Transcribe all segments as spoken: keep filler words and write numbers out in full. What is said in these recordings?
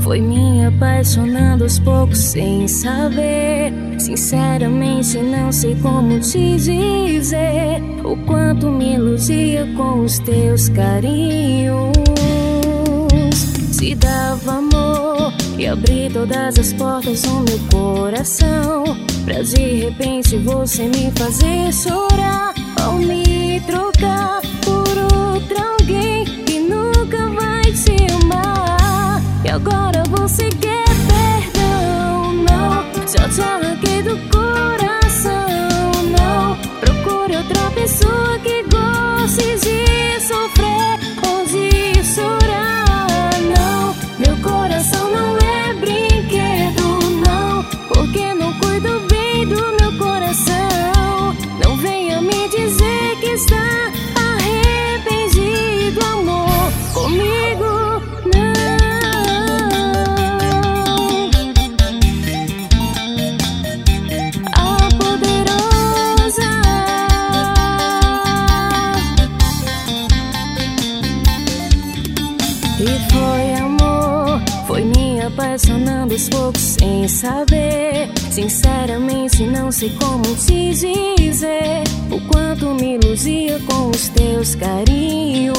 Foi me apaixonando aos poucos sem saber. Sinceramente não sei como te dizer o quanto me iludia com os teus carinhos. Se dava amor e abri todas as portas do meu coração, pra de repente você me fazer chorar ao me trocar por outra alguém que nunca vai te amar. E agora você quer perdão? Não, já te arranquei do coração. Não, procure outra pessoa que goste de sofrer ou de chorar. Não, meu coração não é brinquedo, não, porque não cuido bem do meu coração. Não venha me dizer que está arrependido, amor, comigo. E foi amor, foi me apaixonando aos poucos sem saber. Sinceramente não sei como te dizer o quanto me iludia com os teus carinhos.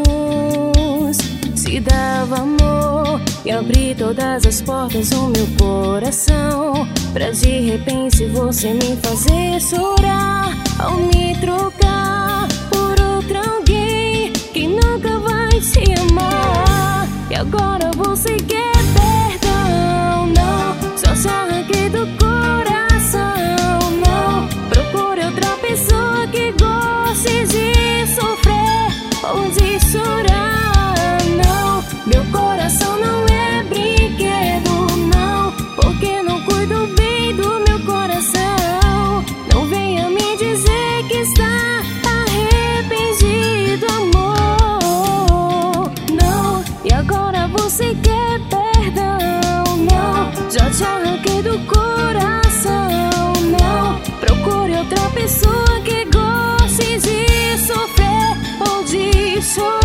Se dava amor e abri todas as portas do meu coração, pra de repente você me fazer chorar ao me trocar por outra alguém que nunca vai te amar. E agora você quer perdão? Não, só te arranquei do coração. Não, procure outra pessoa que goste de sofrer ou de chorar. Não, meu coração não é brinquedo, não, porque não cuido bem do meu coração. Não venha me dizer que está arrependido, amor. Não, e agora você quer perdão? Não, já te arranquei do coração. Não, procure outra pessoa que goste de sofrer ou de chorar.